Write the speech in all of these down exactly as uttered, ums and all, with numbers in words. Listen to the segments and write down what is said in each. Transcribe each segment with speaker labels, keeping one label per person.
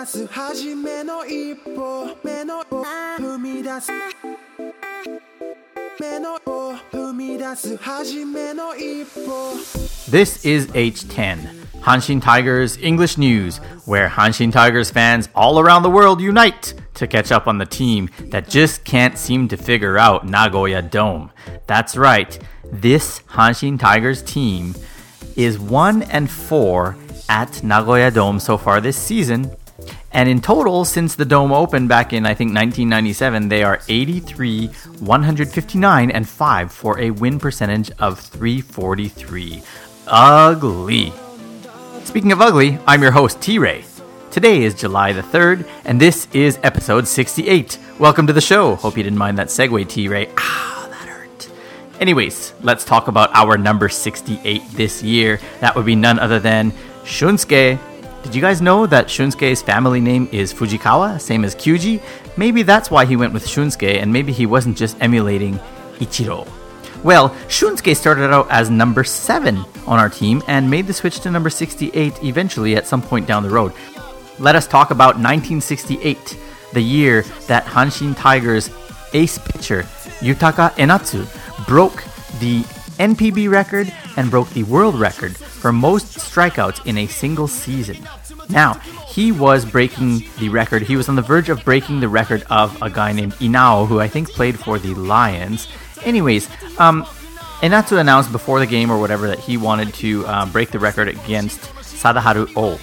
Speaker 1: 出す初めの一歩目の踏み出す目の踏み出す初めの一歩
Speaker 2: This is H ten, Hanshin Tigers English News, where Hanshin Tigers fans all around the world unite to catch up on the team that just can't seem to figure out Nagoya Dome. That's right, this Hanshin Tigers team is one and four at Nagoya Dome so far this season. And in total, since the Dome opened back in, I think, nineteen ninety-seven, they are eighty-three, one fifty-nine, and five for a win percentage of three forty-three. Ugly. Speaking of ugly, I'm your host, T-Ray. Today is July the third, and this is episode sixty-eight. Welcome to the show. Hope you didn't mind that segue, T-Ray. Ah, that hurt. Anyways, let's talk about our number sixty-eight this year. That would be none other than Shunsuke. Did you guys know that Shunsuke's family name is Fujikawa, same as Kyuji? Maybe that's why he went with Shunsuke, and maybe he wasn't just emulating Ichiro. Well, Shunsuke started out as number seven on our team and made the switch to number sixty-eight eventually at some point down the road. Let us talk about nineteen sixty-eight, the year that Hanshin Tigers ace pitcher Yutaka Enatsu broke the N P B record and broke the world record for most strikeouts in a single season. Now, he was breaking the record. He was on the verge of breaking the record of a guy named Inao, who I think played for the Lions. Anyways, um, Enatsu announced before the game or whatever that he wanted to uh, break the record against Sadaharu Oh.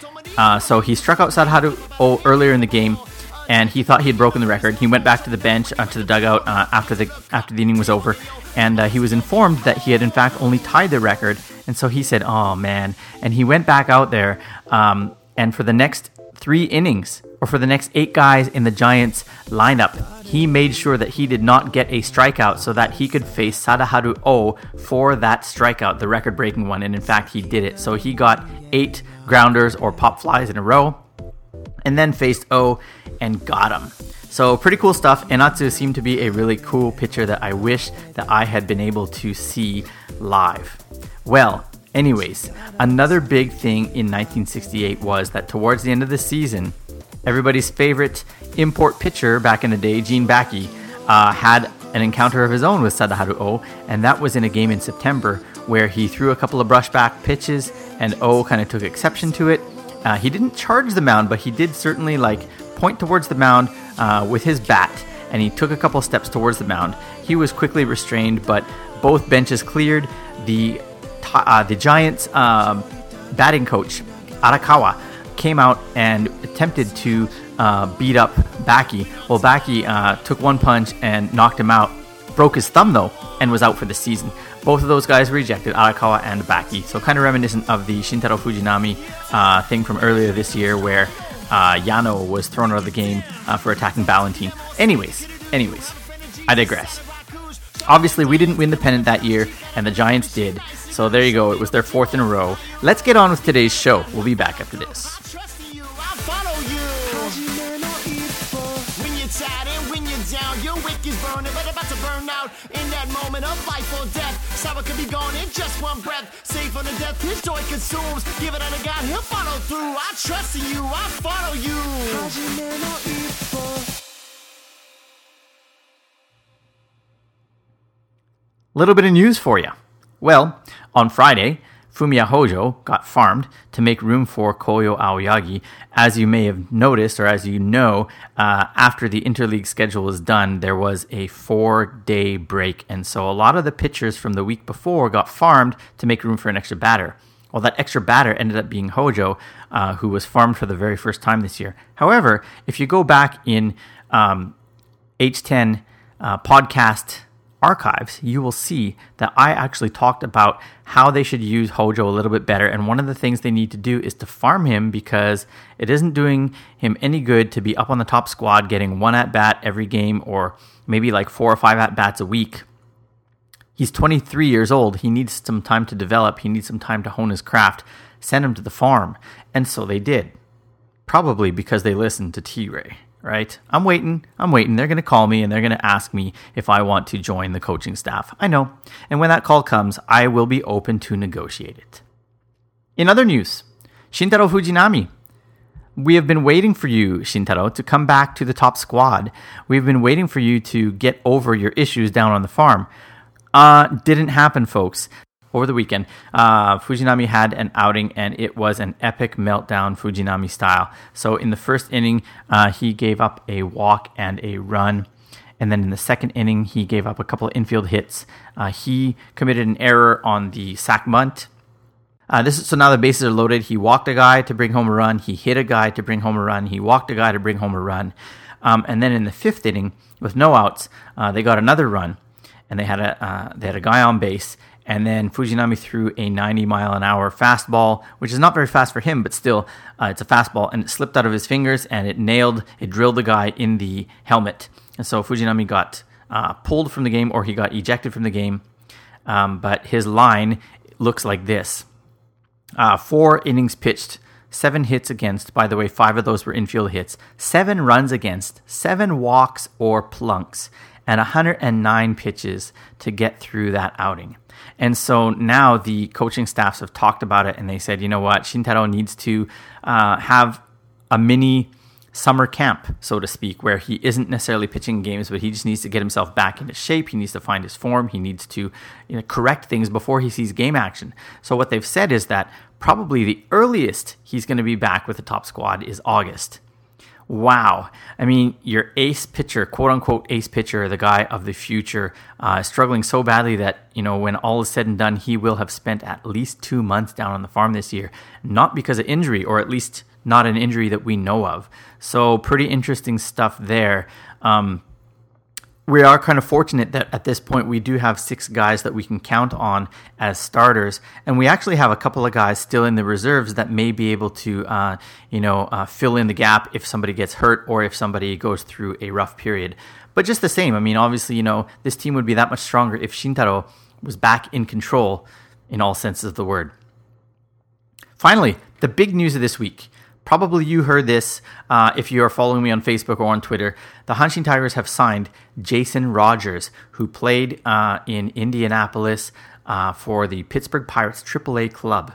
Speaker 2: Uh, so he struck out Sadaharu Oh earlier in the game, and he thought he had broken the record. He went back to the bench, uh, to the dugout uh, after the after the inning was over, and uh, he was informed that he had in fact only tied the record. And so he said, "Oh man!" And he went back out there, um, and for the next three innings, or for the next eight guys in the Giants lineup, he made sure that he did not get a strikeout, so that he could face Sadaharu Oh for that strikeout, the record-breaking one. And in fact, he did it. So he got eight grounders or pop flies in a row, and then faced Oh and got him. So pretty cool stuff. Enatsu seemed to be a really cool pitcher that I wish that I had been able to see live. Well, anyways, another big thing in nineteen sixty-eight was that towards the end of the season, everybody's favorite import pitcher back in the day, Gene Backey, uh, had an encounter of his own with Sadaharu Oh, and that was in a game in September where he threw a couple of brushback pitches, and Oh kind of took exception to it. Uh, he didn't charge the mound, but he did certainly like point towards the mound uh, with his bat, and he took a couple steps towards the mound. He was quickly restrained, but both benches cleared. The uh, the Giants' um, batting coach, Arakawa, came out and attempted to uh, beat up Backey. Well, Backey uh, took one punch and knocked him out, broke his thumb though, and was out for the season. Both of those guys rejected, Arakawa and Backey. So kind of reminiscent of the Shintaro Fujinami uh, thing from earlier this year where uh, Yano was thrown out of the game uh, for attacking Ballantine. Anyways, anyways, I digress. Obviously, we didn't win the pennant that year, and the Giants did. So there you go. It was their fourth in a row. Let's get on with today's show. We'll be back after this.
Speaker 3: Your wick is burning, but about to burn out in that moment of life or death. Sour could be gone in just one breath. Safe on the death, his joy consumes. Give it unto God, he'll follow through. I trust in you, I follow you.
Speaker 2: Little bit of news for you. Well, on Friday, Fumiya Hojo got farmed to make room for Koyo Aoyagi. As you may have noticed, or as you know, uh, after the interleague schedule was done, there was a four-day break. And so a lot of the pitchers from the week before got farmed to make room for an extra batter. Well, that extra batter ended up being Hojo, uh, who was farmed for the very first time this year. However, if you go back in um, H ten uh, podcast archives, you will see that I actually talked about how they should use Hojo a little bit better, and one of the things they need to do is to farm him because it isn't doing him any good to be up on the top squad getting one at-bat every game or maybe like four or five at-bats a week. He's twenty-three years old. He needs some time to develop. He needs some time to hone his craft. Send him to the farm. And so they did. Probably because they listened to T-Ray. Right? I'm waiting. I'm waiting. They're going to call me and they're going to ask me if I want to join the coaching staff. I know. And when that call comes, I will be open to negotiate it. In other news, Shintaro Fujinami We have been waiting for you, Shintaro, to come back to the top squad. We've been waiting for you to get over your issues down on the farm. Uh, didn't happen, folks. Over the weekend, uh, Fujinami had an outing, and it was an epic meltdown Fujinami style. So in the first inning, uh, he gave up a walk and a run. And then in the second inning, he gave up a couple of infield hits. Uh, he committed an error on the sac bunt. Uh, this is, so now the bases are loaded. He walked a guy to bring home a run. He hit a guy to bring home a run. He walked a guy to bring home a run. Um, and then in the fifth inning, with no outs, uh, they got another run, and they had a uh, they had a guy on base. And then Fujinami threw a ninety mile an hour fastball, which is not very fast for him, but still, uh, it's a fastball, and it slipped out of his fingers, and it nailed, it drilled the guy in the helmet. And so Fujinami got uh, pulled from the game, or he got ejected from the game. Um, but his line looks like this. Uh, four innings pitched, seven hits against. By the way, five of those were infield hits. Seven runs against, seven walks or plunks, and one hundred nine pitches to get through that outing. And so now the coaching staffs have talked about it, and they said, you know what, Shintaro needs to uh, have a mini summer camp, so to speak, where he isn't necessarily pitching games, but he just needs to get himself back into shape. He needs to find his form. He needs to, you know, correct things before he sees game action. So what they've said is that probably the earliest he's going to be back with the top squad is August. Wow. I mean, your ace pitcher, quote unquote ace pitcher, the guy of the future, uh, struggling so badly that, you know, when all is said and done, he will have spent at least two months down on the farm this year, not because of injury, or at least not an injury that we know of. So pretty interesting stuff there. Um, we are kind of fortunate that at this point we do have six guys that we can count on as starters, and we actually have a couple of guys still in the reserves that may be able to, uh, you know, uh, fill in the gap if somebody gets hurt or if somebody goes through a rough period. But just the same, I mean, obviously, you know, this team would be that much stronger if Shintaro was back in control in all senses of the word. Finally, the big news of this week. Probably you heard this uh, if you are following me on Facebook or on Twitter. The Hanshin Tigers have signed Jason Rogers, who played uh, in Indianapolis uh, for the Pittsburgh Pirates triple A club.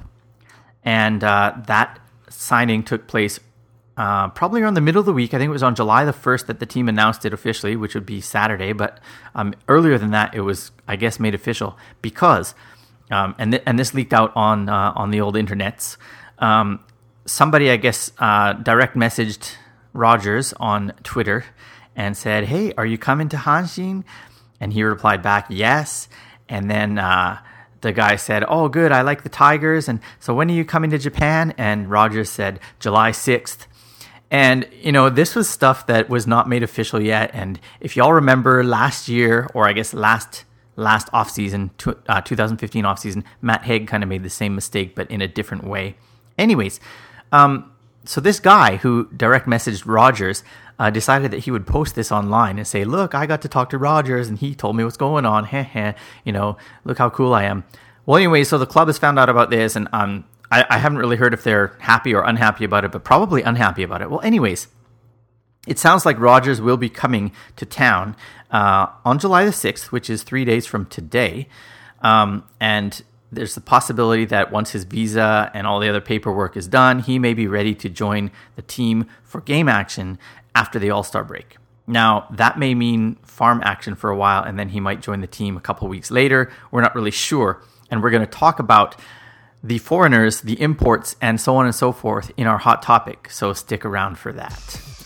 Speaker 2: And uh, that signing took place uh, probably around the middle of the week. I think it was on July the first that the team announced it officially, which would be Saturday. But um, earlier than that, it was, I guess, made official because, um, and, th- and this leaked out on, uh, on the old internets, um, somebody, I guess, uh, direct messaged Rogers on Twitter and said, hey, are you coming to Hanshin? And he replied back, yes. And then uh, the guy said, oh, good, I like the Tigers. And so when are you coming to Japan? And Rogers said, July sixth. And, you know, this was stuff that was not made official yet. And if y'all remember last year, or I guess last last offseason, uh, twenty fifteen offseason, Matt Haig kind of made the same mistake, but in a different way. Anyways, Um, so this guy who direct messaged Rogers uh, decided that he would post this online and say, look, I got to talk to Rogers and he told me what's going on. Heh heh. You know, look how cool I am. Well, anyway, so the club has found out about this, and um, I, I haven't really heard if they're happy or unhappy about it, but probably unhappy about it. Well, anyways, it sounds like Rogers will be coming to town uh, on July the sixth, which is three days from today. Um, and there's the possibility that once his visa and all the other paperwork is done, he may be ready to join the team for game action after the All-Star break. Now, that may mean farm action for a while, and then he might join the team a couple weeks later. We're not really sure. And we're going to talk about the foreigners, the imports, and so on and so forth in our hot topic. So stick around for that.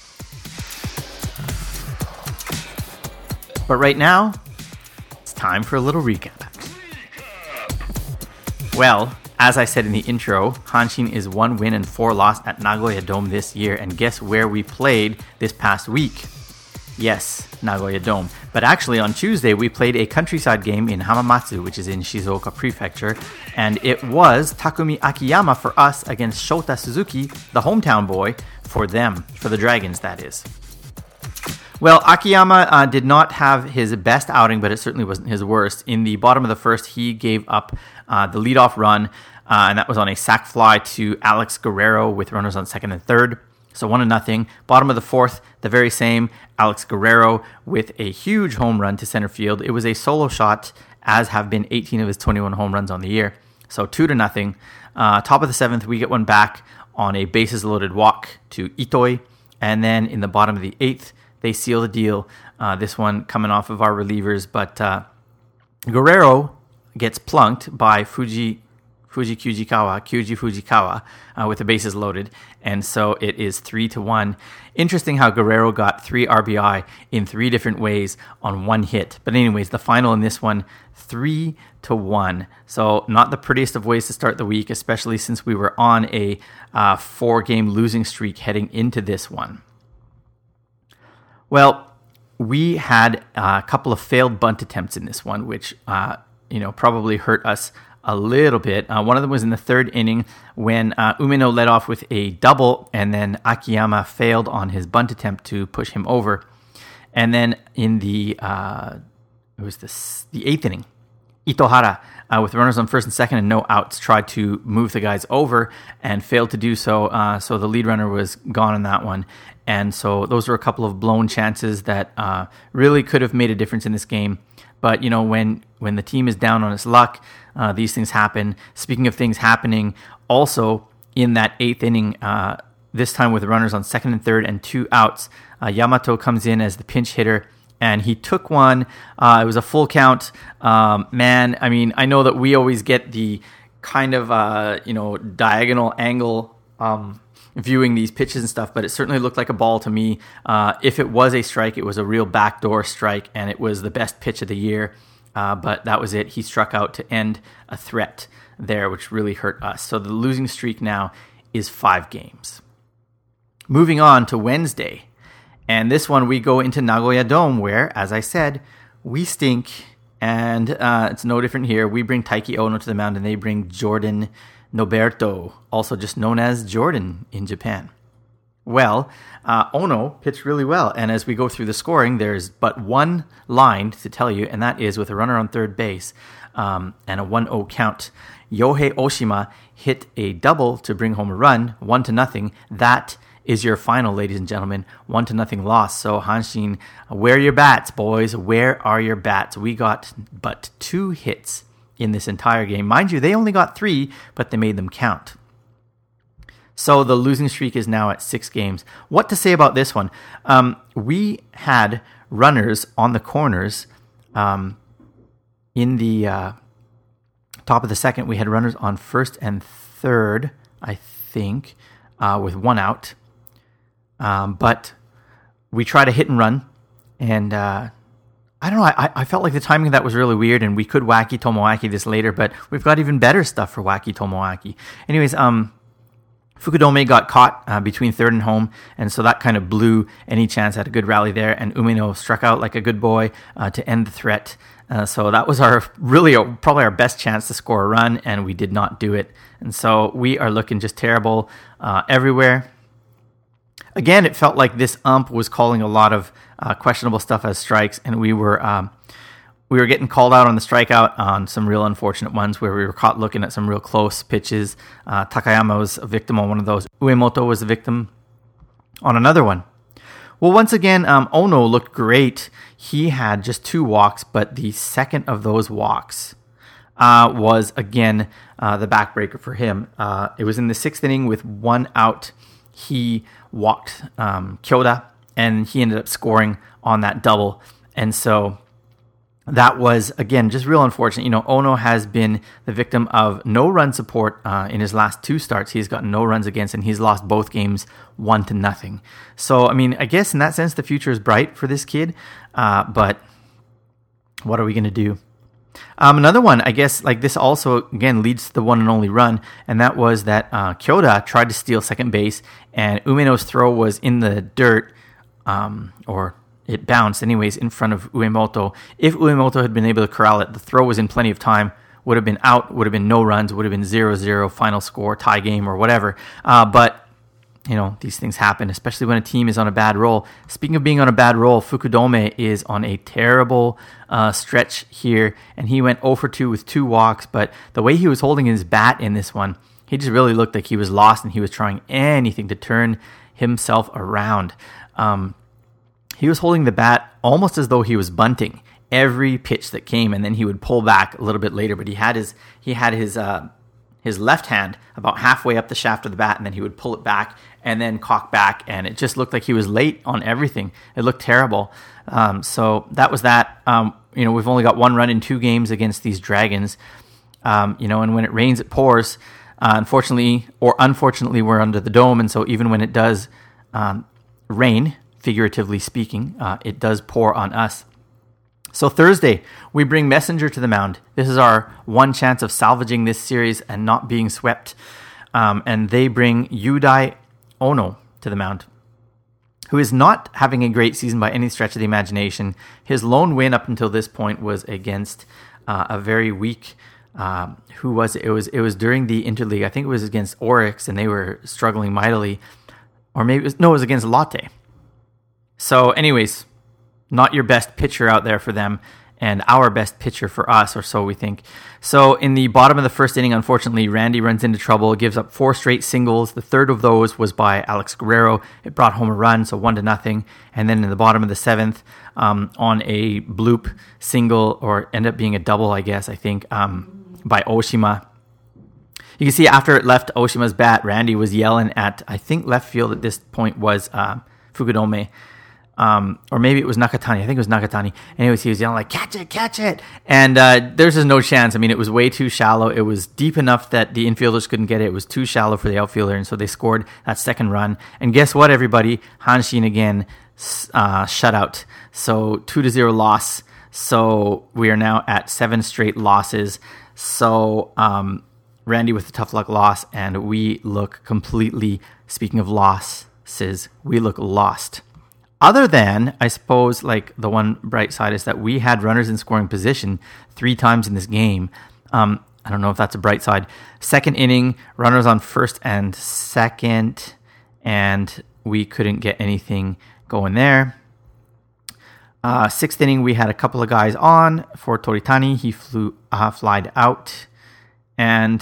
Speaker 2: But right now, it's time for a little recap. Well, as I said in the intro, Hanshin is one win and four loss at Nagoya Dome this year, and guess where we played this past week? Yes, Nagoya Dome. But actually on Tuesday, we played a countryside game in Hamamatsu, which is in Shizuoka Prefecture, and it was Takumi Akiyama for us against Shota Suzuki, the hometown boy, for them, for the Dragons, that is. Well, Akiyama uh, did not have his best outing, but it certainly wasn't his worst. In the bottom of the first, he gave up uh, the leadoff run, uh, and that was on a sac fly to Alex Guerrero with runners on second and third. So one to nothing. Bottom of the fourth, the very same, Alex Guerrero with a huge home run to center field. It was a solo shot, as have been eighteen of his twenty-one home runs on the year. So two to nothing. Uh, top of the seventh, we get one back on a bases loaded walk to Itoi. And then in the bottom of the eighth, they seal the deal. Uh, this one coming off of our relievers. But uh, Guerrero gets plunked by Fuji Fuji Fujikawa, Kyuji Fujikawa, uh, with the bases loaded. And so it is three to one. Interesting how Guerrero got three R B I in three different ways on one hit. But anyways, the final in this one, three to one. So not the prettiest of ways to start the week, especially since we were on a uh, four-game losing streak heading into this one. Well, we had a couple of failed bunt attempts in this one, which uh, you know probably hurt us a little bit. Uh, one of them was in the third inning when uh, Umeno led off with a double, and then Akiyama failed on his bunt attempt to push him over. And then in the uh, it was this, the eighth inning, Itohara, uh, with runners on first and second and no outs, tried to move the guys over and failed to do so. Uh, so the lead runner was gone in that one. And so those were a couple of blown chances that uh, really could have made a difference in this game. But, you know, when, when the team is down on its luck, uh, these things happen. Speaking of things happening, also in that eighth inning, uh, this time with runners on second and third and two outs, uh, Yamato comes in as the pinch hitter, and he took one. Uh, it was a full count. Um, man, I mean, I know that we always get the kind of, uh, you know, diagonal angle um viewing these pitches and stuff, but it certainly looked like a ball to me. Uh, if it was a strike, it was a real backdoor strike, and it was the best pitch of the year. Uh, but that was it. He struck out to end a threat there, which really hurt us. So the losing streak now is five games. Moving on to Wednesday. And this one we go into Nagoya Dome where, as I said, we stink. And uh, it's no different here. We bring Taiki Ono to the mound, and they bring Jordan Noberto, also just known as Jordan in Japan. Well, uh, Ono pitched really well, and as we go through the scoring, there's but one line to tell you, and that is with a runner on third base um, and a one oh count. Yohei Oshima hit a double to bring home a run, one to nothing. That is your final, ladies and gentlemen, one to nothing loss. So Hanshin, where are your bats, boys? Where are your bats? We got but two hits in this entire game. Mind you, they only got three, but they made them count. So the losing streak is now at six games. What to say about this one? Um, we had runners on the corners um, in the uh, top of the second. We had runners on first and third, I think, uh, with one out. Um, but we tried a hit and run, and uh, I don't know, I, I felt like the timing of that was really weird, and we could Wacky Tomoaki this later, but we've got even better stuff for Wacky Tomoaki. Anyways, um, Fukudome got caught uh, between third and home, and so that kind of blew any chance at a good rally there, and Umeno struck out like a good boy uh, to end the threat. Uh, so that was our really uh, probably our best chance to score a run, and we did not do it. And so we are looking just terrible uh, everywhere. Again, it felt like this ump was calling a lot of uh, questionable stuff as strikes, and we were um, we were getting called out on the strikeout on some real unfortunate ones where we were caught looking at some real close pitches. Uh, Takayama was a victim on one of those. Uemoto was a victim on another one. Well, once again, um, Ono looked great. He had just two walks, but the second of those walks uh, was, again, uh, the backbreaker for him. Uh, it was in the sixth inning with one out. He walked um, Kyoda, and he ended up scoring on that double. And so that was, again, just real unfortunate. You know, Ono has been the victim of no run support uh, in his last two starts. He's gotten no runs against, and he's lost both games one to nothing. So, I mean, I guess in that sense, the future is bright for this kid. Uh, but what are we going to do? Um, another one, I guess, like this also, again, leads to the one and only run, and that was that uh, Kyoda tried to steal second base, and Umeno's throw was in the dirt, um, or it bounced anyways in front of Uemoto. If Uemoto had been able to corral it, the throw was in plenty of time, would have been out, would have been no runs, would have been zero zero, final score, tie game, or whatever. Uh, but, you know, these things happen, especially when a team is on a bad roll. Speaking of being on a bad roll, Fukudome is on a terrible uh, stretch here, and he went oh for two with two walks, but the way he was holding his bat in this one, he just really looked like he was lost, and he was trying anything to turn himself around. Um, he was holding the bat almost as though he was bunting, every pitch that came, and then he would pull back a little bit later. But he had his he had his uh, his left hand about halfway up the shaft of the bat, and then he would pull it back and then cock back, and it just looked like he was late on everything. It looked terrible. Um, so that was that. Um, you know, we've only got one run in two games against these Dragons. Um, you know, and when it rains, it pours. Uh, unfortunately, or unfortunately, we're under the dome, and so even when it does um, rain, figuratively speaking, uh, it does pour on us. So Thursday, we bring Messenger to the mound. This is our one chance of salvaging this series and not being swept. Um, and they bring Yudai Ono to the mound, who is not having a great season by any stretch of the imagination. His lone win up until this point was against uh, a very weak. Um, who was it? It was it was during the interleague. I think it was against Oryx, and they were struggling mightily. Or maybe it was, no, it was against Lotte. So, anyways, not your best pitcher out there for them, and our best pitcher for us, or so we think. So, in the bottom of the first inning, unfortunately, Randy runs into trouble, gives up four straight singles. The third of those was by Alex Guerrero. It brought home a run, so one to nothing. And then in the bottom of the seventh, um, on a bloop single, or end up being a double, I guess, I think, um, by Oshima. You can see after it left Oshima's bat, Randy was yelling at, I think left field at this point was uh, Fukudome. Um, or maybe it was Nakatani. I think it was Nakatani. Anyways, he was yelling like, catch it, catch it. And uh, there's just no chance. I mean, it was way too shallow. It was deep enough that the infielders couldn't get it. It was too shallow for the outfielder. And so they scored that second run. And guess what, everybody? Hanshin again, uh, shutout. So two to zero loss. So we are now at seven straight losses. So um, Randy with a tough luck loss. And we look completely, speaking of losses, we look lost. Other than, I suppose, like the one bright side is that we had runners in scoring position three times in this game. Um, I don't know if that's a bright side. Second inning, runners on first and second, and we couldn't get anything going there. Uh, sixth inning, we had a couple of guys on for Toritani. He flew, uh, flied out. And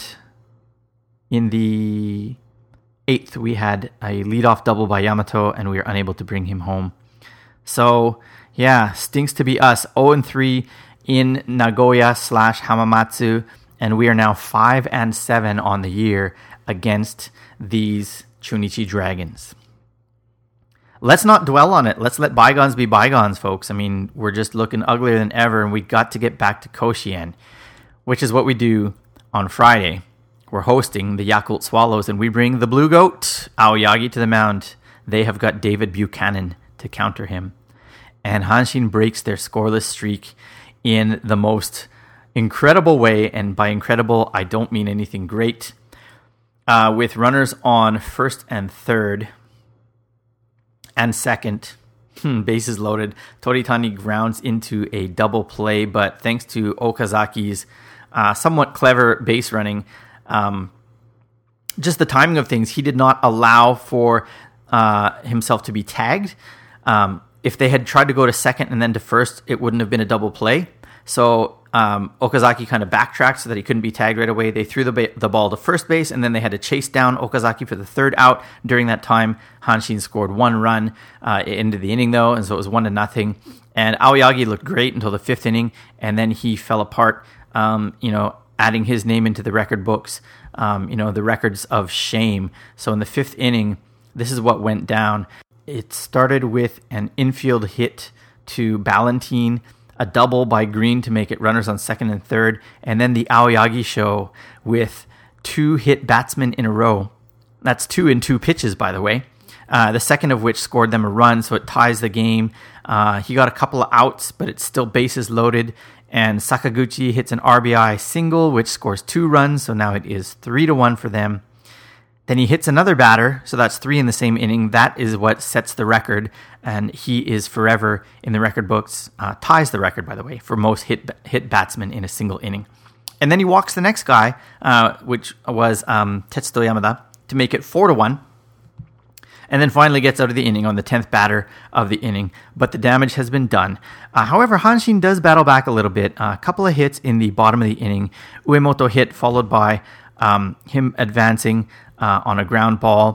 Speaker 2: in the eighth, we had a leadoff double by Yamato, and we were unable to bring him home. So, yeah, stinks to be us. oh and three in Nagoya slash Hamamatsu, and we are now five and seven on the year against these Chunichi Dragons. Let's not dwell on it. Let's let bygones be bygones, folks. I mean, we're just looking uglier than ever, and we got to get back to Koshien, which is what we do on Friday. We're hosting the Yakult Swallows, and we bring the Blue Goat, Aoyagi, to the mound. They have got David Buchanan to counter him. And Hanshin breaks their scoreless streak in the most incredible way, and by incredible, I don't mean anything great. Uh, with runners on first and third and second, hmm, bases loaded, Toritani grounds into a double play, but thanks to Okazaki's uh, somewhat clever base running, Um, just the timing of things, he did not allow for uh, himself to be tagged. Um, if they had tried to go to second and then to first, it wouldn't have been a double play. So um, Okazaki kind of backtracked so that he couldn't be tagged right away. They threw the, ba- the ball to first base, and then they had to chase down Okazaki for the third out. During that time, Hanshin scored one run uh, into the inning, though, and so it was one to nothing. And Aoyagi looked great until the fifth inning, and then he fell apart. Um, you know, adding his name into the record books, um, you know, the records of shame. So in the fifth inning, this is what went down. It started with an infield hit to Ballantine, a double by Green to make it runners on second and third, and then the Aoyagi show with two hit batsmen in a row. That's two in two pitches, by the way. Uh, the second of which scored them a run, so it ties the game. Uh, he got a couple of outs, but it's still bases loaded. And Sakaguchi hits an R B I single, which scores two runs, so now it is three to one for them. Then he hits another batter, so that's three in the same inning. That is what sets the record, and he is forever in the record books, uh, ties the record, by the way, for most hit hit batsmen in a single inning. And then he walks the next guy, uh, which was um, Tetsuto Yamada, to make it four to one. And then finally gets out of the inning on the tenth batter of the inning. But the damage has been done. Uh, however, Hanshin does battle back a little bit. Uh, a couple of hits in the bottom of the inning. Uemoto hit followed by um, him advancing uh, on a ground ball.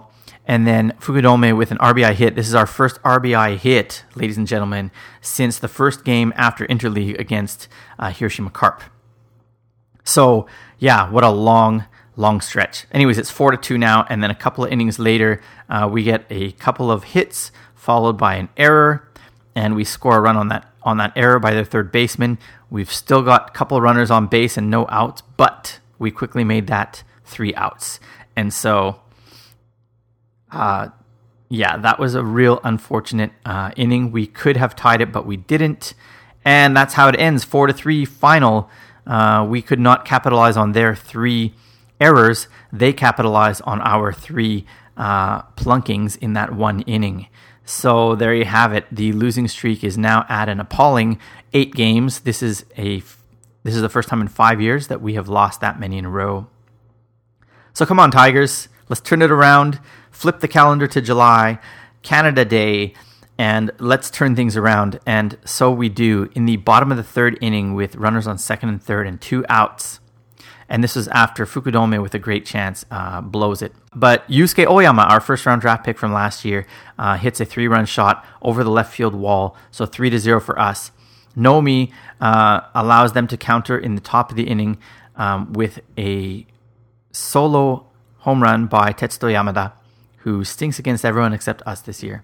Speaker 2: And then Fukudome with an R B I hit. This is our first R B I hit, ladies and gentlemen, since the first game after Interleague against uh, Hiroshima Carp. So, yeah, what a long, long stretch. Anyways, it's four to two now, and then a couple of innings later, uh, we get a couple of hits followed by an error, and we score a run on that on that error by their third baseman. We've still got a couple of runners on base and no outs, but we quickly made that three outs. And so, uh, yeah, that was a real unfortunate uh, inning. We could have tied it, but we didn't. And that's how it ends, four to three final. Uh, we could not capitalize on their three errors. They capitalized on our three uh, plunkings in that one inning. So there you have it. The losing streak is now at an appalling eight games. This is a this is the first time in five years that we have lost that many in a row. So come on, Tigers. Let's turn it around. Flip the calendar to July, Canada Day, and let's turn things around. And so we do in the bottom of the third inning with runners on second and third and two outs. And this was after Fukudome, with a great chance, uh, blows it. But Yusuke Oyama, our first-round draft pick from last year, uh, hits a three-run shot over the left field wall, so three to zero for us. Nomi uh, allows them to counter in the top of the inning um, with a solo home run by Tetsuto Yamada, who stinks against everyone except us this year.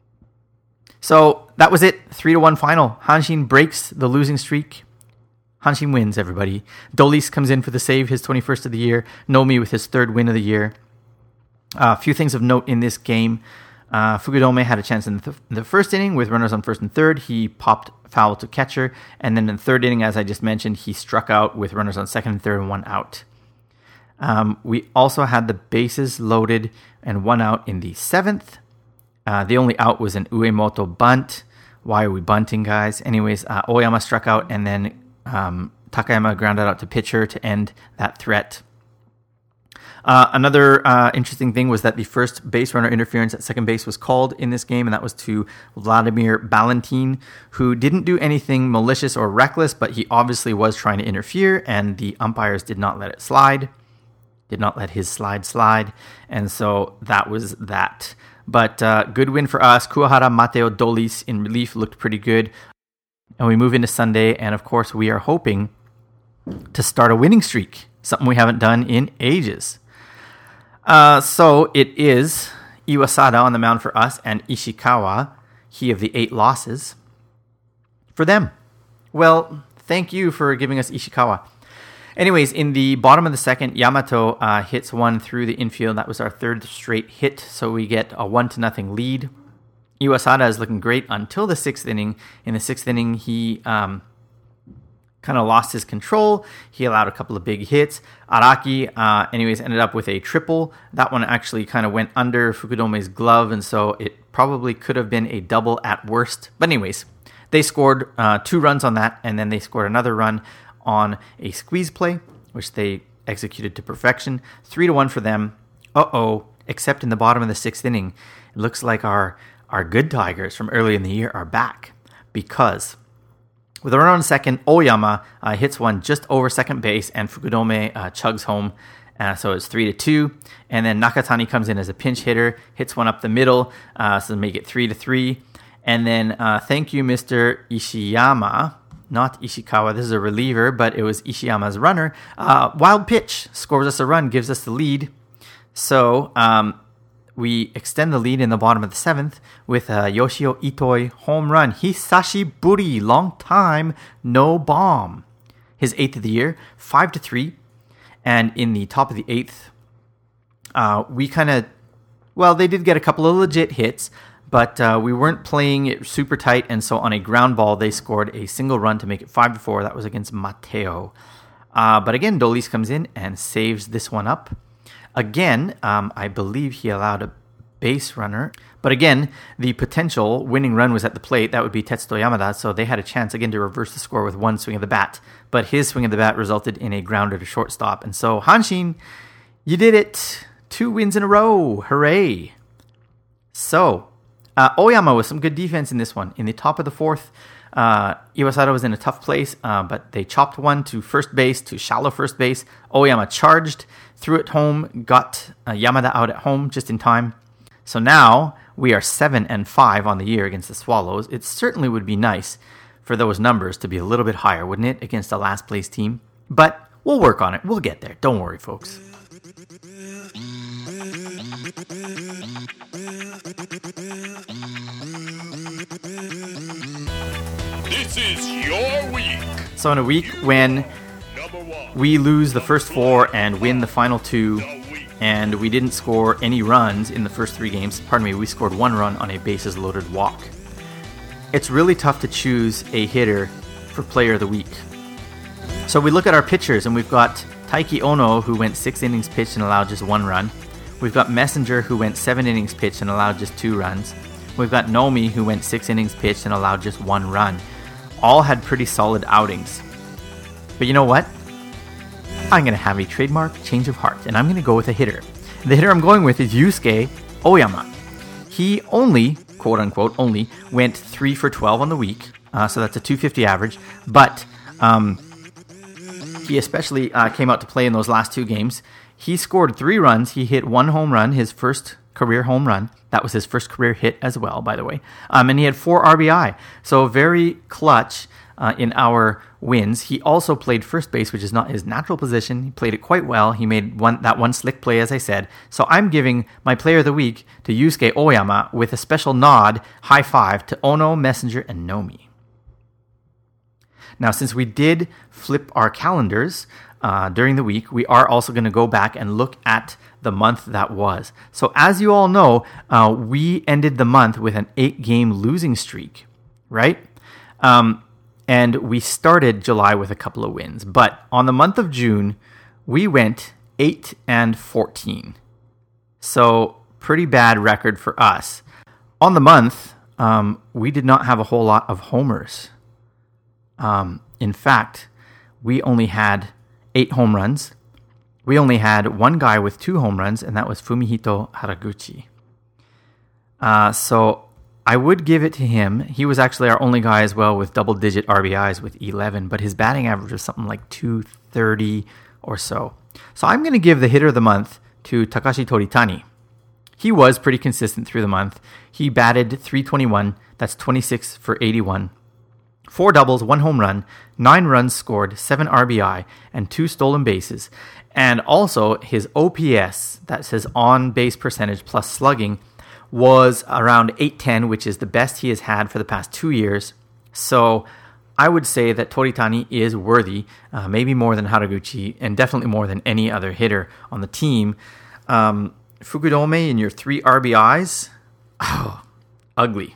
Speaker 2: So that was it, three to one final. Hanshin breaks the losing streak. Hanshin wins, everybody. Dolis comes in for the save, his twenty-first of the year. Nomi with his third win of the year. A uh, few things of note in this game. Uh, Fukudome had a chance in the, th- the first inning with runners on first and third. He popped foul to catcher. And then in the third inning, as I just mentioned, he struck out with runners on second and third and one out. Um, we also had the bases loaded and one out in the seventh. Uh, the only out was an Uemoto bunt. Why are we bunting, guys? Anyways, uh, Oyama struck out, and then Um, Takayama grounded out to pitcher to end that threat. Uh, another uh, interesting thing was that the first base runner interference at second base was called in this game, and that was to Vladimir Balantin, who didn't do anything malicious or reckless, but he obviously was trying to interfere, and the umpires did not let it slide, did not let his slide slide, and so that was that. But uh, good win for us. Kuwahara, Mateo, Dolis in relief looked pretty good. And we move into Sunday, and of course, we are hoping to start a winning streak, something we haven't done in ages. Uh, so it is Iwasada on the mound for us, and Ishikawa, he of the eight losses, for them. Well, thank you for giving us Ishikawa. Anyways, in the bottom of the second, Yamato uh, hits one through the infield. That was our third straight hit, so we get a one to nothing lead. Iwasada is looking great until the sixth inning. In the sixth inning, he um, kind of lost his control. He allowed a couple of big hits. Araki, uh, anyways, ended up with a triple. That one actually kind of went under Fukudome's glove, and so it probably could have been a double at worst. But anyways, they scored uh, two runs on that, and then they scored another run on a squeeze play, which they executed to perfection. Three to one for them. Uh-oh, except in the bottom of the sixth inning. It looks like our Our good Tigers from early in the year are back, because with a run on second, Oyama uh, hits one just over second base, and Fukudome uh, chugs home. Uh, so it's three to two. And then Nakatani comes in as a pinch hitter, hits one up the middle, uh, so make it three to three. And then uh, thank you, Mister Ishiyama, not Ishikawa. This is a reliever, but it was Ishiyama's runner. Uh, wild pitch scores us a run, gives us the lead. So um, we extend the lead in the bottom of the seventh with a Yoshio Itoi home run. Hisashiburi, long time, no bomb. His eighth of the year, five to three. And in the top of the eighth, uh, we kind of, well, they did get a couple of legit hits, but uh, we weren't playing it super tight. And so on a ground ball, they scored a single run to make it five to four. That was against Mateo. Uh, but again, Dolis comes in and saves this one up. Again, um, I believe he allowed a base runner. But again, the potential winning run was at the plate. That would be Tetsuto Yamada. So they had a chance again to reverse the score with one swing of the bat. But his swing of the bat resulted in a grounder to shortstop. And so Hanshin, you did it. Two wins in a row. Hooray. So uh, Oyama with some good defense in this one. In the top of the fourth, Uh, Iwasada was in a tough place, uh, but they chopped one to first base, to shallow first base. Oyama charged, threw it home, got uh, Yamada out at home just in time. So now we are seven and five on the year against the Swallows. It certainly would be nice for those numbers to be a little bit higher, wouldn't it, against a last place team? But we'll work on it. We'll get there. Don't worry, folks.
Speaker 4: This is your week.
Speaker 2: So in a week when we lose the first four and win the final two, and we didn't score any runs in the first three games, pardon me, we scored one run on a bases loaded walk. It's really tough to choose a hitter for player of the week. So we look at our pitchers, and we've got Taiki Ono, who went six innings pitched and allowed just one run. We've got Messenger, who went seven innings pitched and allowed just two runs. We've got Nomi, who went six innings pitched and allowed just one run. All had pretty solid outings. But you know what? I'm going to have a trademark change of heart, and I'm going to go with a hitter. The hitter I'm going with is Yusuke Oyama. He only, quote-unquote, only went three for twelve on the week, uh, so that's a two fifty average, but um, he especially uh, came out to play in those last two games. He scored three runs. He hit one home run, his first career home run. That was his first career hit as well, by the way. Um, and he had four R B I, so very clutch uh, in our wins. He also played first base, which is not his natural position. He played it quite well. He made one that one slick play, as I said. So I'm giving my player of the week to Yusuke Oyama with a special nod, high five to Ono, Messenger, and Nomi. Now, since we did flip our calendars uh, during the week, we are also going to go back and look at the month that was. So as you all know, uh, we ended the month with an eight-game losing streak, right? Um, and we started July with a couple of wins. But on the month of June, we went eight and fourteen. So pretty bad record for us. On the month, um, we did not have a whole lot of homers. Um, in fact, we only had eight home runs. We only had one guy with two home runs, and that was Fumihito Haraguchi. Uh, so I would give it to him. He was actually our only guy as well with double-digit R B Is with eleven, but his batting average was something like two thirty or so. So I'm going to give the hitter of the month to Takashi Toritani. He was pretty consistent through the month. He batted three twenty-one. That's twenty-six for eighty-one. Four doubles, one home run, nine runs scored, seven R B I, and two stolen bases. And also, his O P S, that's his on-base percentage plus slugging, was around eight ten, which is the best he has had for the past two years. So I would say that Toritani is worthy, uh, maybe more than Haraguchi, and definitely more than any other hitter on the team. Um, Fukudome in your three R B Is, oh, ugly.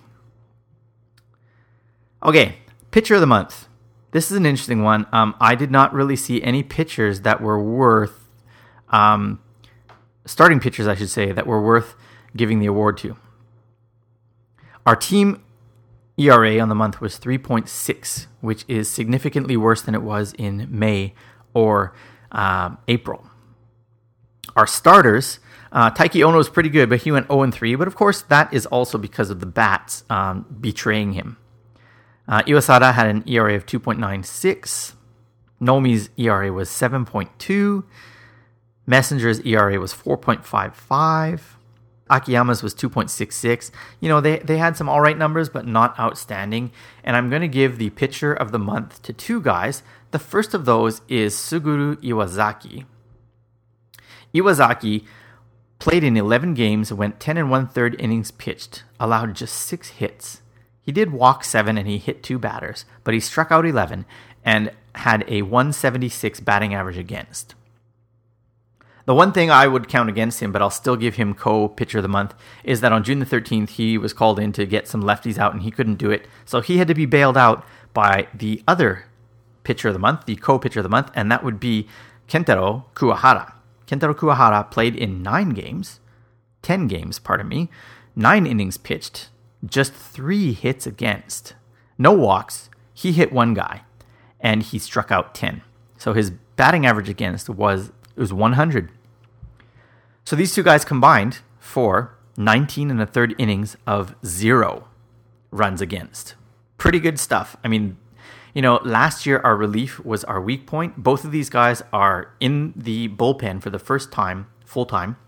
Speaker 2: Okay. Pitcher of the month. This is an interesting one. Um, I did not really see any pitchers that were worth, um, starting pitchers, I should say, that were worth giving the award to. Our team E R A on the month was three point six, which is significantly worse than it was in May or um, April. Our starters, uh, Taiki Ono was pretty good, but he went oh and three. But of course, that is also because of the bats um, betraying him. Uh, Iwasada had an E R A of two point nine six. Nomi's E R A was seven point two. Messenger's E R A was four point five five. Akiyama's was two point six six. You know, they, they had some all right numbers, but not outstanding. And I'm going to give the pitcher of the month to two guys. The first of those is Suguru Iwazaki. Iwazaki played in eleven games, went ten and one-third innings pitched, allowed just six hits. He did walk seven and he hit two batters, but he struck out eleven and had a one seventy-six batting average against. The one thing I would count against him, but I'll still give him co-pitcher of the month, is that on June the thirteenth, he was called in to get some lefties out and he couldn't do it. So he had to be bailed out by the other pitcher of the month, the co-pitcher of the month, and that would be Kentaro Kuwahara. Kentaro Kuwahara played in nine games, ten games, pardon me, nine innings pitched, just three hits against, no walks. He hit one guy, and he struck out ten. So his batting average against was it was one hundred. So these two guys combined for nineteen and a third innings of zero runs against. Pretty good stuff. I mean, you know, last year our relief was our weak point. Both of these guys are in the bullpen for the first time, full time,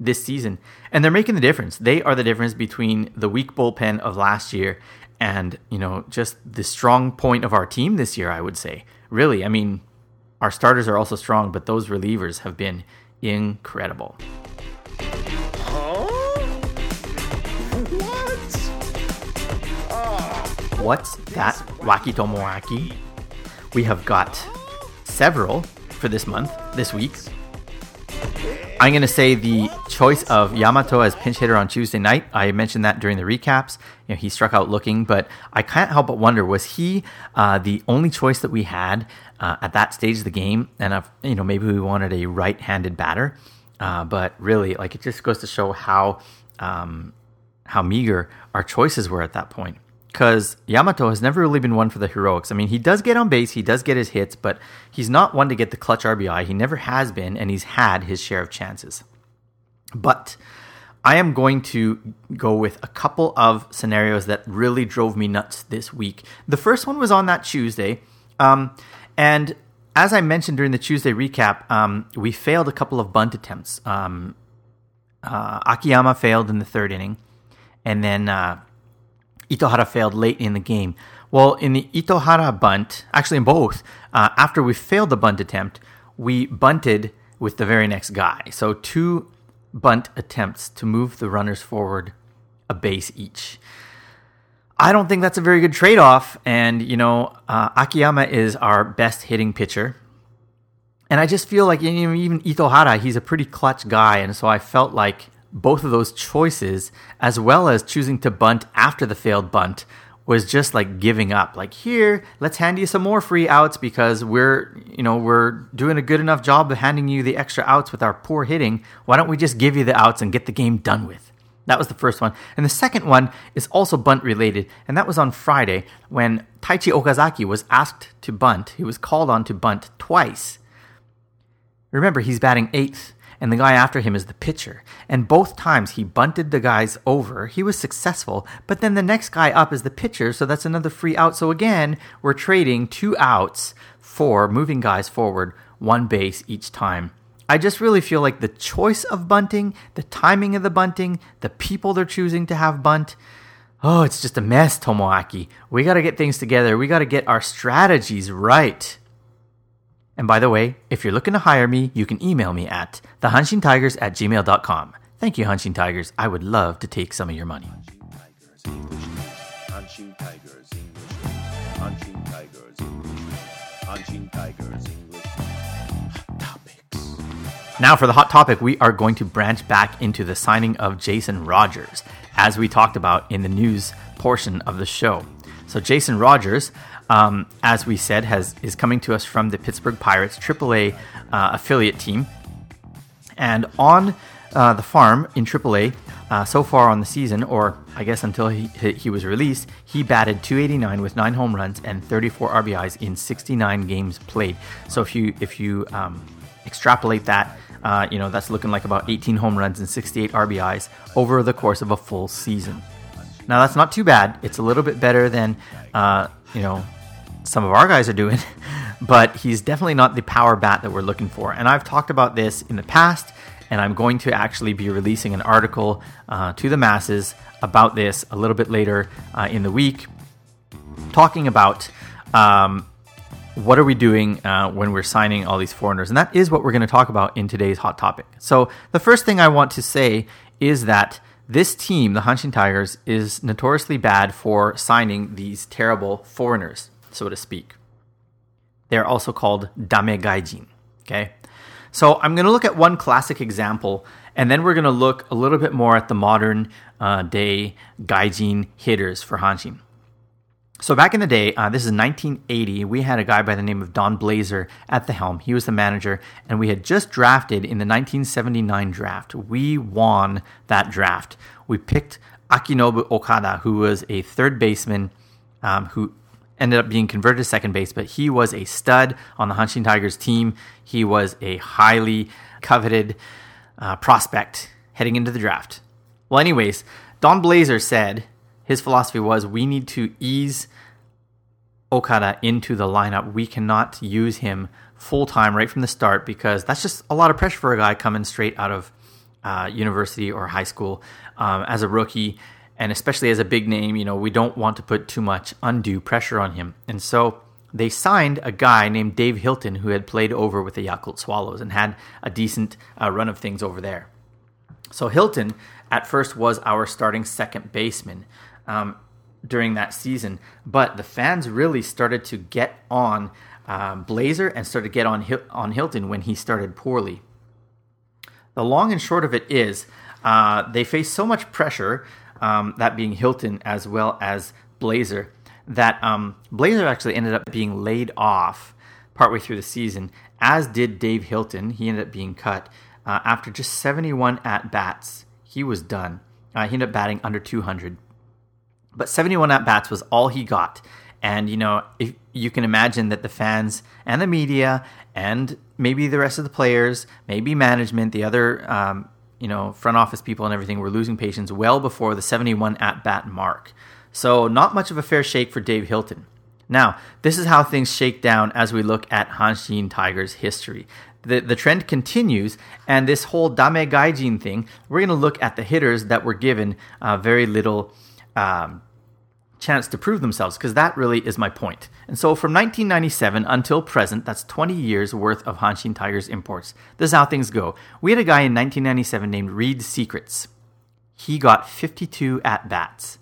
Speaker 2: this season. And they're making the difference. They are the difference between the weak bullpen of last year and, you know, just the strong point of our team this year, I would say. Really, I mean, our starters are also strong, but those relievers have been incredible.
Speaker 4: Huh? What? Oh.
Speaker 2: What's that, Waki Tomoaki? We have got several for this month, this week. I'm going to say the choice of Yamato as pinch hitter on Tuesday night. I mentioned that during the recaps. You know, he struck out looking, but I can't help but wonder, was he uh, the only choice that we had uh, at that stage of the game? And, uh, you know, maybe we wanted a right-handed batter. Uh, but really, like, it just goes to show how um, how meager our choices were at that point. Because Yamato has never really been one for the heroics. I mean, he does get on base, he does get his hits, but he's not one to get the clutch R B I. He never has been, and he's had his share of chances. But I am going to go with a couple of scenarios that really drove me nuts this week. The first one was on that Tuesday, um, and as I mentioned during the Tuesday recap, um, we failed a couple of bunt attempts. Um, uh, Akiyama failed in the third inning, and then Uh, Itohara failed late in the game. Well, in the Itohara bunt, actually in both, uh, after we failed the bunt attempt, we bunted with the very next guy. So two bunt attempts to move the runners forward a base each. I don't think that's a very good trade-off. And, you know, uh, Akiyama is our best hitting pitcher. And I just feel like, you know, even Itohara, he's a pretty clutch guy. And so I felt like both of those choices, as well as choosing to bunt after the failed bunt, was just like giving up. Like, here, let's hand you some more free outs because we're, you know, we're doing a good enough job of handing you the extra outs with our poor hitting. Why don't we just give you the outs and get the game done with? That was the first one. And the second one is also bunt related. And that was on Friday when Taichi Okazaki was asked to bunt. He was called on to bunt twice. Remember, he's batting eighth. And the guy after him is the pitcher. And both times he bunted the guys over. He was successful. But then the next guy up is the pitcher, so that's another free out. So again, we're trading two outs for moving guys forward one base each time. I just really feel like the choice of bunting, the timing of the bunting, the people they're choosing to have bunt, oh, it's just a mess, Tomoaki. We got to get things together. We got to get our strategies right. And by the way, if you're looking to hire me, you can email me at the hanshin tigers at gmail dot com. Thank you, Hanshin Tigers. I would love to take some of your money.
Speaker 5: Hanshin Tigers English. Hanshin Tigers English. Hanshin Tigers English. Hot topics.
Speaker 2: Now for the hot topic, we are going to branch back into the signing of Jason Rogers, as we talked about in the news portion of the show. So Jason Rogers, Um, as we said, has is coming to us from the Pittsburgh Pirates triple A uh, affiliate team. And on uh, the farm in triple A, uh, so far on the season, or I guess until he, he was released, he batted two eighty-nine with nine home runs and thirty-four R B Is in sixty-nine games played. So if you if you um, extrapolate that, uh, you know, that's looking like about eighteen home runs and sixty-eight R B Is over the course of a full season. Now, that's not too bad. It's a little bit better than, uh, you know, some of our guys are doing, but he's definitely not the power bat that we're looking for. And I've talked about this in the past, and I'm going to actually be releasing an article uh, to the masses about this a little bit later uh, in the week, talking about um, what are we doing uh, when we're signing all these foreigners. And that is what we're going to talk about in today's hot topic. So the first thing I want to say is that this team, the Hanshin Tigers, is notoriously bad for signing these terrible foreigners, so to speak. They're also called Dame Gaijin. Okay? So I'm going to look at one classic example, and then we're going to look a little bit more at the modern uh, day Gaijin hitters for Hanshin. So back in the day, uh, this is nineteen eighty, we had a guy by the name of Don Blazer at the helm. He was the manager, and we had just drafted in the nineteen seventy-nine draft. We won that draft. We picked Akinobu Okada, who was a third baseman um, who ended up being converted to second base, but he was a stud on the Hanshin Tigers team. He was a highly coveted uh, prospect heading into the draft. Well, anyways, Don Blazer said his philosophy was we need to ease Okada into the lineup. We cannot use him full-time right from the start because that's just a lot of pressure for a guy coming straight out of uh, university or high school um, as a rookie, and especially as a big name. You know, we don't want to put too much undue pressure on him. And so they signed a guy named Dave Hilton, who had played over with the Yakult Swallows and had a decent uh, run of things over there. So Hilton, at first, was our starting second baseman um, during that season. But the fans really started to get on um, Blazer and started to get on, Hil- on Hilton when he started poorly. The long and short of it is uh, they faced so much pressure, um, that being Hilton as well as Blazer, that um, Blazer actually ended up being laid off partway through the season, as did Dave Hilton. He ended up being cut uh, after just seventy-one at-bats. He was done. Uh, he ended up batting under two hundred. But seventy-one at-bats was all he got. And, you know, if you can imagine that the fans and the media and maybe the rest of the players, maybe management, the other, um, you know, front office people and everything were losing patience well before the seventy-one at-bat mark. So not much of a fair shake for Dave Hilton. Now, this is how things shake down as we look at Hanshin Tigers history. The the trend continues, and this whole Dame Gaijin thing, we're going to look at the hitters that were given uh, very little um, chance to prove themselves, because that really is my point. And so from nineteen ninety-seven until present, that's twenty years worth of Hanshin Tigers imports. This is how things go. We had a guy in nineteen ninety-seven named Reed Secrets. He got fifty-two at-bats.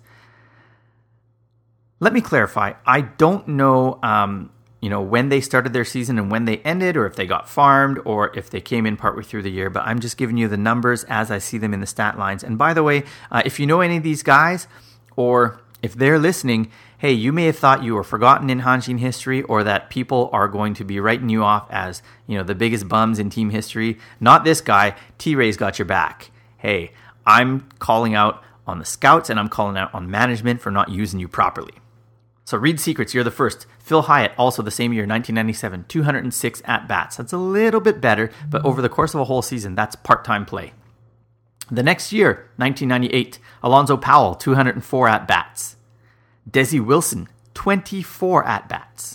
Speaker 2: Let me clarify. I don't know, um, you know, when they started their season and when they ended, or if they got farmed, or if they came in partway through the year. But I'm just giving you the numbers as I see them in the stat lines. And by the way, uh, if you know any of these guys, or if they're listening, hey, you may have thought you were forgotten in Hanshin history, or that people are going to be writing you off as, you know, the biggest bums in team history. Not this guy. T-Ray's got your back. Hey, I'm calling out on the scouts, and I'm calling out on management for not using you properly. So Reed Secrets, you're the first. Phil Hyatt, also the same year, nineteen ninety-seven, two hundred six at-bats. That's a little bit better, but over the course of a whole season, that's part-time play. The next year, nineteen ninety-eight, Alonzo Powell, two hundred four at-bats. Desi Wilson, twenty-four at-bats.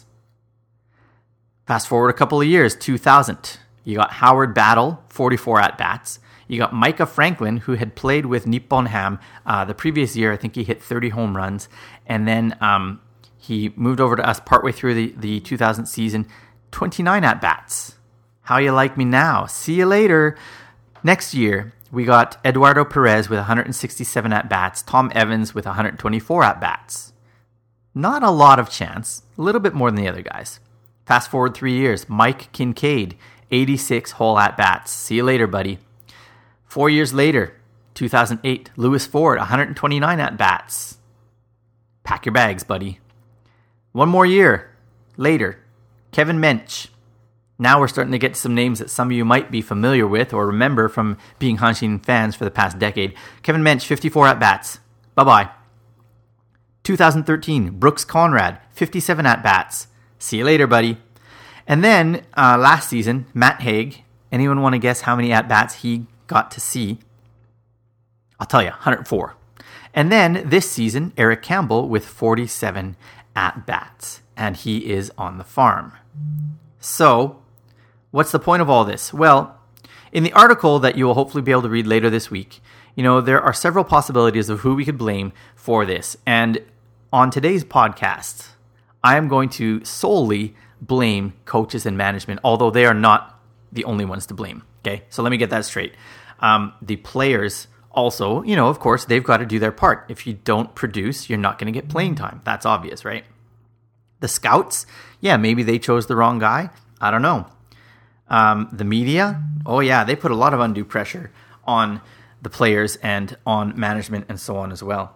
Speaker 2: Fast forward a couple of years, two thousand. You got Howard Battle, forty-four at-bats. You got Micah Franklin, who had played with Nippon Ham uh, the previous year. I think he hit thirty home runs. And then um, he moved over to us partway through the, the two thousand season, twenty-nine at-bats. How you like me now? See you later. Next year, we got Eduardo Perez with one hundred sixty-seven at-bats, Tom Evans with one hundred twenty-four at-bats. Not a lot of chance, a little bit more than the other guys. Fast forward three years, Mike Kincaid, eighty-six whole at-bats. See you later, buddy. Four years later, two thousand eight, Lewis Ford, one hundred twenty-nine at-bats. Pack your bags, buddy. One more year later, Kevin Mench. Now we're starting to get some names that some of you might be familiar with or remember from being Hanshin fans for the past decade. Kevin Mench, fifty-four at-bats. Bye-bye. two thousand thirteen, Brooks Conrad, fifty-seven at-bats. See you later, buddy. And then uh, last season, Matt Haig. Anyone want to guess how many at-bats he got to see? I'll tell you, one hundred four. And then this season, Eric Campbell with forty-seven at-bats. And he is on the farm. So, what's the point of all this? Well, in the article that you will hopefully be able to read later this week, you know, there are several possibilities of who we could blame for this. And on today's podcast, I am going to solely blame coaches and management, although they are not the only ones to blame. Okay, so let me get that straight. Um, the players also, you know, of course, they've got to do their part. If you don't produce, you're not going to get playing time. That's obvious, right? The scouts, yeah, maybe they chose the wrong guy. I don't know. Um, the media, oh yeah, they put a lot of undue pressure on the players and on management and so on as well.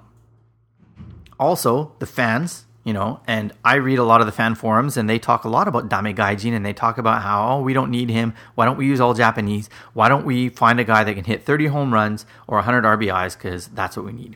Speaker 2: Also, the fans, you know, and I read a lot of the fan forums and they talk a lot about Dame Gaijin and they talk about how, oh, we don't need him. Why don't we use all Japanese? Why don't we find a guy that can hit thirty home runs or one hundred R B Is because that's what we need.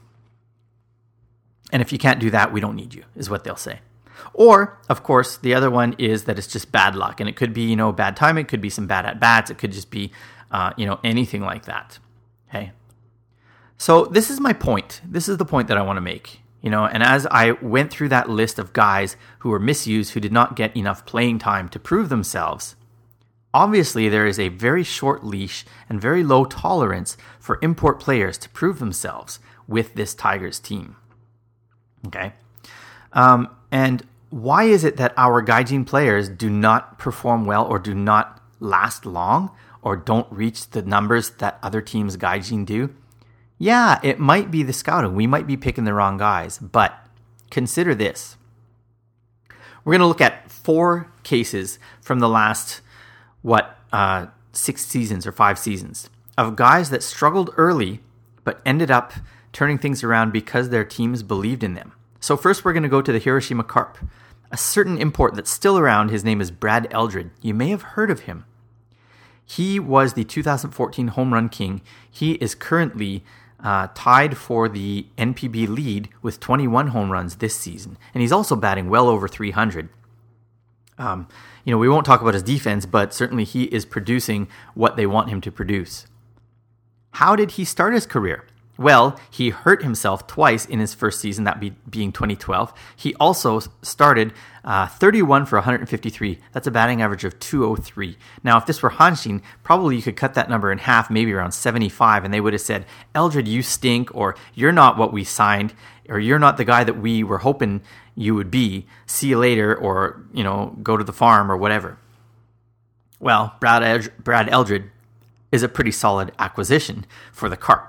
Speaker 2: And if you can't do that, we don't need you, is what they'll say. Or, of course, the other one is that it's just bad luck. And it could be, you know, bad timing. It could be some bad at-bats. It could just be, uh, you know, anything like that. Okay? So this is my point. This is the point that I want to make. You know, and as I went through that list of guys who were misused, who did not get enough playing time to prove themselves, Obviously, there is a very short leash and very low tolerance for import players to prove themselves with this Tigers team. Okay? Um, and why is it that our Gaijin players do not perform well or do not last long or don't reach the numbers that other teams' Gaijin do? Yeah, it might be the scouting. We might be picking the wrong guys, but consider this. We're going to look at four cases from the last, what, uh, six seasons or five seasons of guys that struggled early but ended up turning things around because their teams believed in them. So first we're going to go to the Hiroshima Carp. A certain import that's still around, his name is Brad Eldred. You may have heard of him. He was the two thousand fourteen Home Run King. He is currently uh, tied for the N P B lead with twenty-one home runs this season. And he's also batting well over three hundred. Um, you know, we won't talk about his defense, but certainly he is producing what they want him to produce. How did he start his career? Well, he hurt himself twice in his first season, that be, being twenty twelve. He also started uh, thirty-one for one hundred fifty-three. That's a batting average of two oh three. Now, if this were Hanshin, probably you could cut that number in half, maybe around seventy-five, and they would have said, Eldred, you stink, or you're not what we signed, or you're not the guy that we were hoping you would be. See you later, or, you know, go to the farm, or whatever. Well, Brad, Ed- Brad Eldred is a pretty solid acquisition for the Carp.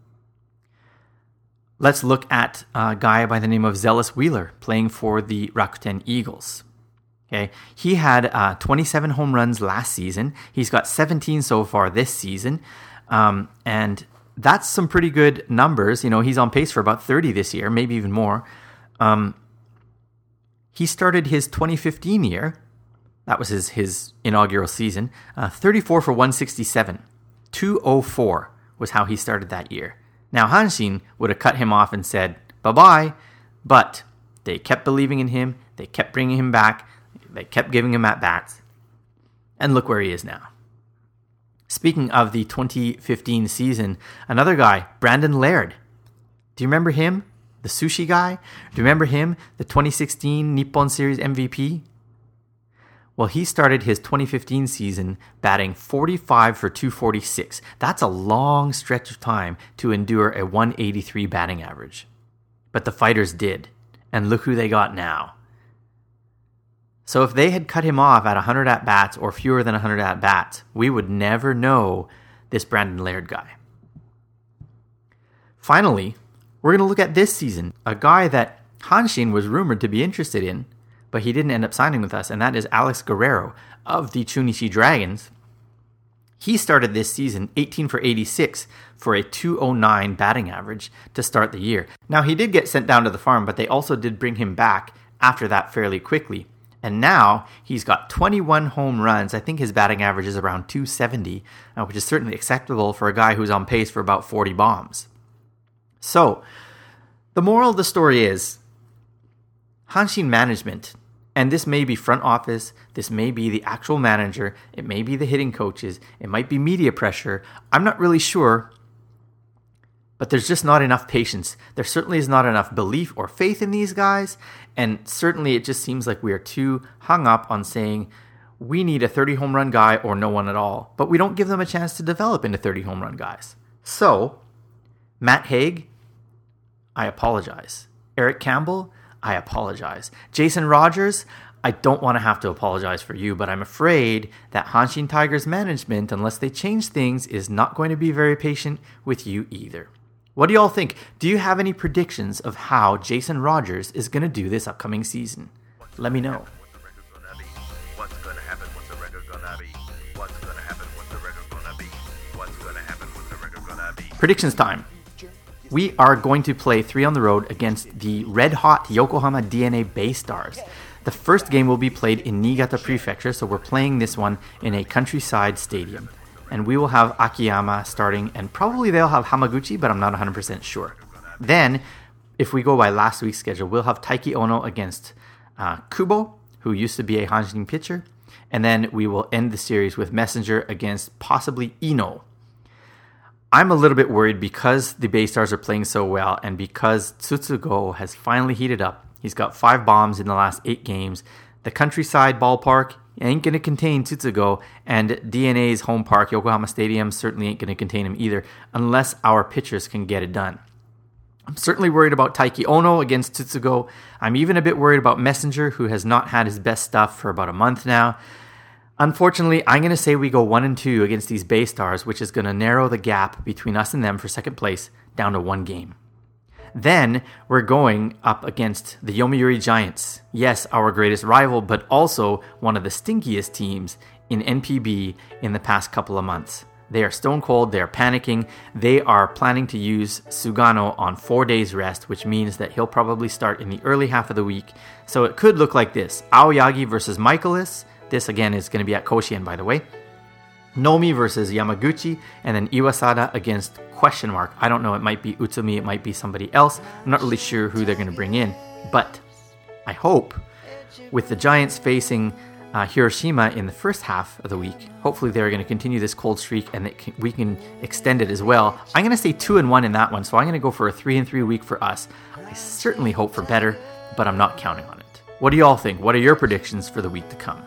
Speaker 2: Let's look at a guy by the name of Zealous Wheeler playing for the Rakuten Eagles. Okay, he had uh, twenty-seven home runs last season. He's got seventeen so far this season, um, and that's some pretty good numbers. You know, he's on pace for about thirty this year, maybe even more. Um, he started his twenty fifteen year. That was his his inaugural season. Uh, thirty-four for one sixty-seven, two oh four was how he started that year. Now, Hanshin would have cut him off and said, bye-bye, but they kept believing in him, they kept bringing him back, they kept giving him at-bats, and look where he is now. Speaking of the twenty fifteen season, another guy, Brandon Laird. Do you remember him? The sushi guy? Do you remember him? The twenty sixteen Nippon Series M V P? Well, he started his twenty fifteen season batting forty-five for two forty-six. That's a long stretch of time to endure a one eighty-three batting average. But the Fighters did. And look who they got now. So if they had cut him off at one hundred at-bats or fewer than one hundred at-bats, we would never know this Brandon Laird guy. Finally, we're going to look at this season. A guy that Hanshin was rumored to be interested in, but he didn't end up signing with us, and that is Alex Guerrero of the Chunichi Dragons. He started this season eighteen for eighty-six for a two oh nine batting average to start the year. Now, he did get sent down to the farm, but they also did bring him back after that fairly quickly. And now he's got twenty-one home runs. I think his batting average is around two seventy, uh, which is certainly acceptable for a guy who's on pace for about forty bombs. So, the moral of the story is, Hanshin management, and this may be front office, this may be the actual manager, it may be the hitting coaches, it might be media pressure, I'm not really sure, but there's just not enough patience. There certainly is not enough belief or faith in these guys, and certainly it just seems like we are too hung up on saying, we need a thirty home run guy or no one at all, but we don't give them a chance to develop into thirty home run guys. So, Matt Haig, I apologize. Eric Campbell, I apologize. Jason Rogers, I don't want to have to apologize for you, but I'm afraid that Hanshin Tigers management, unless they change things, is not going to be very patient with you either. What do y'all think? Do you have any predictions of how Jason Rogers is going to do this upcoming season? Let me know.
Speaker 5: What's going to happen? What's the record gonna be? What's going to happen? What's the record gonna be? What's going to happen? What's the record gonna be?
Speaker 2: Predictions time. We are going to play three on the road against the red-hot Yokohama D N A Bay Stars. The first game will be played in Niigata Prefecture, so we're playing this one in a countryside stadium. And we will have Akiyama starting, and probably they'll have Hamaguchi, but I'm not one hundred percent sure. Then, if we go by last week's schedule, we'll have Taiki Ono against uh, Kubo, who used to be a Hanshin pitcher. And then we will end the series with Messenger against possibly Ino. I'm a little bit worried because the Bay Stars are playing so well and because Tsutsugo has finally heated up. He's got five bombs in the last eight games. The Countryside Ballpark ain't going to contain Tsutsugo, and D N A's home park, Yokohama Stadium, certainly ain't going to contain him either, unless our pitchers can get it done. I'm certainly worried about Taiki Ono against Tsutsugo. I'm even a bit worried about Messenger, who has not had his best stuff for about a month now. Unfortunately, I'm going to say we go one and two against these Bay Stars, which is going to narrow the gap between us and them for second place down to one game. Then we're going up against the Yomiuri Giants. Yes, our greatest rival, but also one of the stinkiest teams in N P B in the past couple of months. They are stone cold, they are panicking, they are planning to use Sugano on four days rest, which means that he'll probably start in the early half of the week. So it could look like this: Aoyagi versus Michaelis. This again is going to be at Koshien, by the way. Nomi versus Yamaguchi, and then Iwasada against question mark. I don't know, it might be Utsumi, it might be somebody else. I'm not really sure who they're going to bring in, but I hope with the Giants facing uh, Hiroshima in the first half of the week, hopefully they're going to continue this cold streak and that we can extend it as well. I'm going to say two and one in that one, so I'm going to go for a three and three week for us. I certainly hope for better, but I'm not counting on it. What do you all think? What are your predictions for the week to come?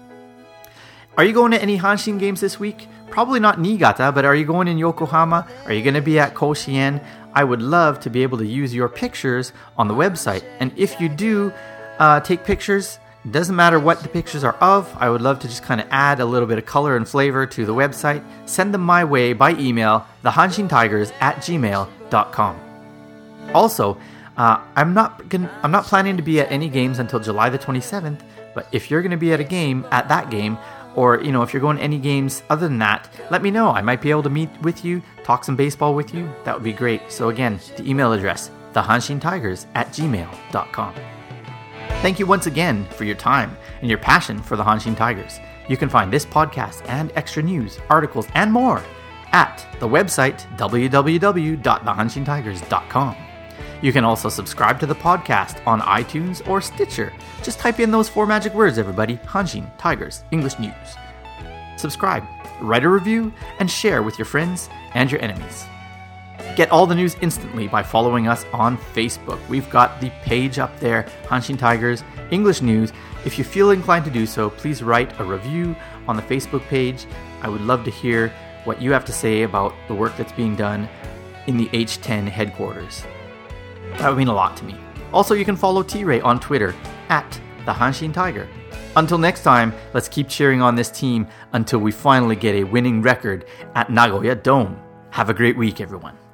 Speaker 2: Are you going to any Hanshin games this week? Probably not Niigata, but are you going in Yokohama? Are you going to be at Koshien? I would love to be able to use your pictures on the website. And if you do uh, take pictures, it doesn't matter what the pictures are of. I would love to just kind of add a little bit of color and flavor to the website. Send them my way by email, the hanshin tigers at gmail dot com. Also, uh, I'm not gonna, I'm not planning to be at any games until July the twenty-seventh, but if you're going to be at a game, at that game, or, you know, if you're going to any games other than that, let me know. I might be able to meet with you, talk some baseball with you. That would be great. So again, the email address, the hanshin tigers at gmail dot com. Thank you once again for your time and your passion for the Hanshin Tigers. You can find this podcast and extra news, articles, and more at the website w w w dot the hanshin tigers dot com. You can also subscribe to the podcast on iTunes or Stitcher. Just type in those four magic words, everybody. Hanshin Tigers English News. Subscribe, write a review, and share with your friends and your enemies. Get all the news instantly by following us on Facebook. We've got the page up there, Hanshin Tigers English News. If you feel inclined to do so, please write a review on the Facebook page. I would love to hear what you have to say about the work that's being done in the H ten headquarters. That would mean a lot to me. Also, you can follow T-Ray on Twitter at the Hanshin Tiger. Until next time, let's keep cheering on this team until we finally get a winning record at Nagoya Dome. Have a great week, everyone.